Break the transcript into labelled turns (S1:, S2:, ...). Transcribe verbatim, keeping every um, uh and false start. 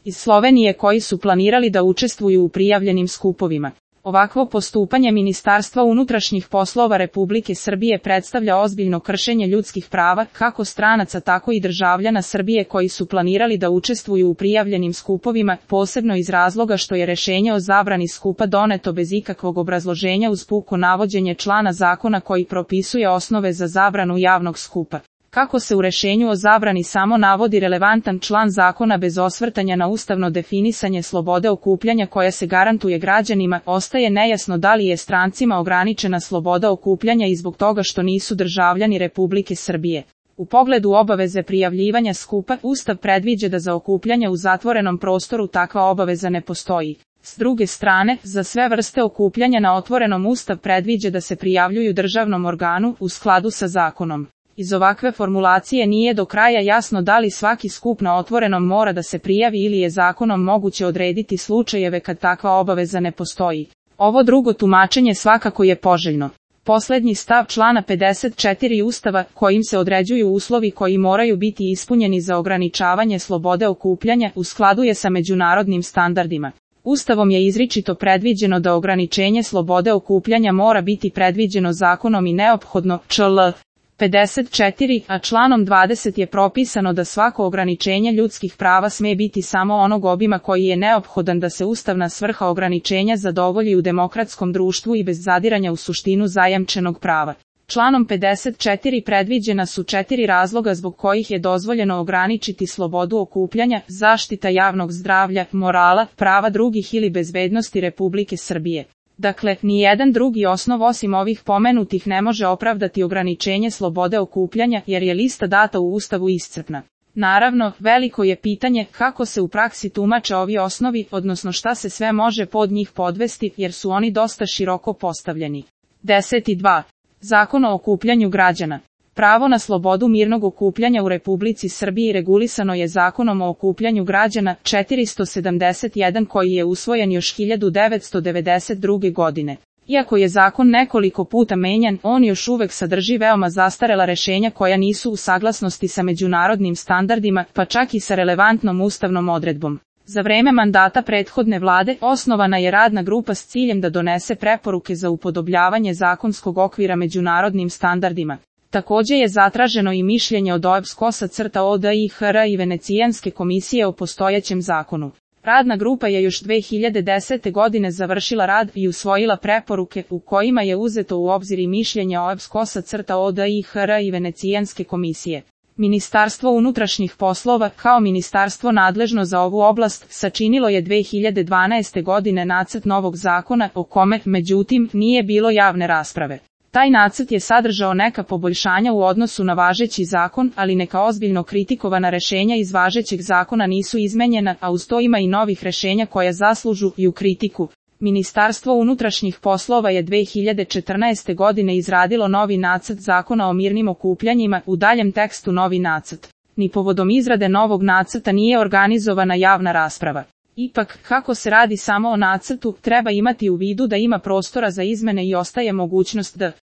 S1: iz Slovenije koji su planirali da učestvuju u prijavljenim skupovima. Ovakvo postupanje Ministarstva unutrašnjih poslova Republike Srbije predstavlja ozbiljno kršenje ljudskih prava, kako stranaca tako i državljana Srbije koji su planirali da učestvuju u prijavljenim skupovima, posebno iz razloga što je rešenje o zabrani skupa doneto bez ikakvog obrazloženja uz puko navođenje člana zakona koji propisuje osnove za zabranu javnog skupa. Kako se u rešenju o zabrani samo navodi relevantan član zakona bez osvrtanja na ustavno definisanje slobode okupljanja koja se garantuje građanima, ostaje nejasno da li je strancima ograničena sloboda okupljanja i zbog toga što nisu državljani Republike Srbije. U pogledu obaveze prijavljivanja skupa, Ustav predviđa da za okupljanje u zatvorenom prostoru takva obaveza ne postoji. S druge strane, za sve vrste okupljanja na otvorenom Ustav predviđa da se prijavljuju državnom organu u skladu sa zakonom. Iz ovakve formulacije nije do kraja jasno da li svaki skup na otvorenom mora da se prijavi ili je zakonom moguće odrediti slučajeve kad takva obaveza ne postoji. Ovo drugo tumačenje svakako je poželjno. Poslednji stav člana pedeset četiri Ustava, kojim se određuju uslovi koji moraju biti ispunjeni za ograničavanje slobode okupljanja, u skladu je sa međunarodnim standardima. Ustavom je izričito predviđeno da ograničenje slobode okupljanja mora biti predviđeno zakonom i neophodno, čl. pedeset četiri, a članom dvadeset je propisano da svako ograničenje ljudskih prava sme biti samo onog obima koji je neophodan da se ustavna svrha ograničenja zadovolji u demokratskom društvu i bez zadiranja u suštinu zajamčenog prava. Članom pedeset četiri predviđena su četiri razloga zbog kojih je dozvoljeno ograničiti slobodu okupljanja: zaštita javnog zdravlja, morala, prava drugih ili bezbednosti Republike Srbije. Dakle, nijedan drugi osnov osim ovih pomenutih ne može opravdati ograničenje slobode okupljanja, jer je lista data u Ustavu iscrpna. Naravno, veliko je pitanje kako se u praksi tumače ovi osnovi, odnosno šta se sve može pod njih podvesti, jer su oni dosta široko postavljeni. deset dva. Zakon o okupljanju građana. Pravo na slobodu mirnog okupljanja u Republici Srbiji regulisano je Zakonom o okupljanju građana četiristo sedamdeset jedan koji je usvojen još hiljadu devetsto devedeset druge. godine. Iako je zakon nekoliko puta menjan, on još uvek sadrži veoma zastarela rešenja koja nisu u saglasnosti sa međunarodnim standardima, pa čak i sa relevantnom ustavnom odredbom. Za vreme mandata prethodne vlade osnovana je radna grupa s ciljem da donese preporuke za upodobljavanje zakonskog okvira međunarodnim standardima. Takođe je zatraženo i mišljenje od O E B S K O S-a O D I H R i Venecijanske komisije o postojećem zakonu. Radna grupa je još dve hiljade desete. godine završila rad i usvojila preporuke u kojima je uzeto u obzir i mišljenje O E B S K O S-a O D I H R i Venecijanske komisije. Ministarstvo unutrašnjih poslova, kao ministarstvo nadležno za ovu oblast, sačinilo je dve hiljade dvanaeste. godine nacrt novog zakona, o kome, međutim, nije bilo javne rasprave. Taj nacrt je sadržao neka poboljšanja u odnosu na važeći zakon, ali neka ozbiljno kritikovana rešenja iz važećeg zakona nisu izmenjena, a uz to ima i novih rešenja koja zaslužuju kritiku. Ministarstvo unutrašnjih poslova je dve hiljade četrnaeste. godine izradilo novi nacrt zakona o mirnim okupljanjima, u daljem tekstu novi nacrt. Ni povodom izrade novog nacrta nije organizovana javna rasprava. Ipak, kako se radi samo o nacrtu, treba imati u vidu da ima prostora za izmene i ostaje mogućnost da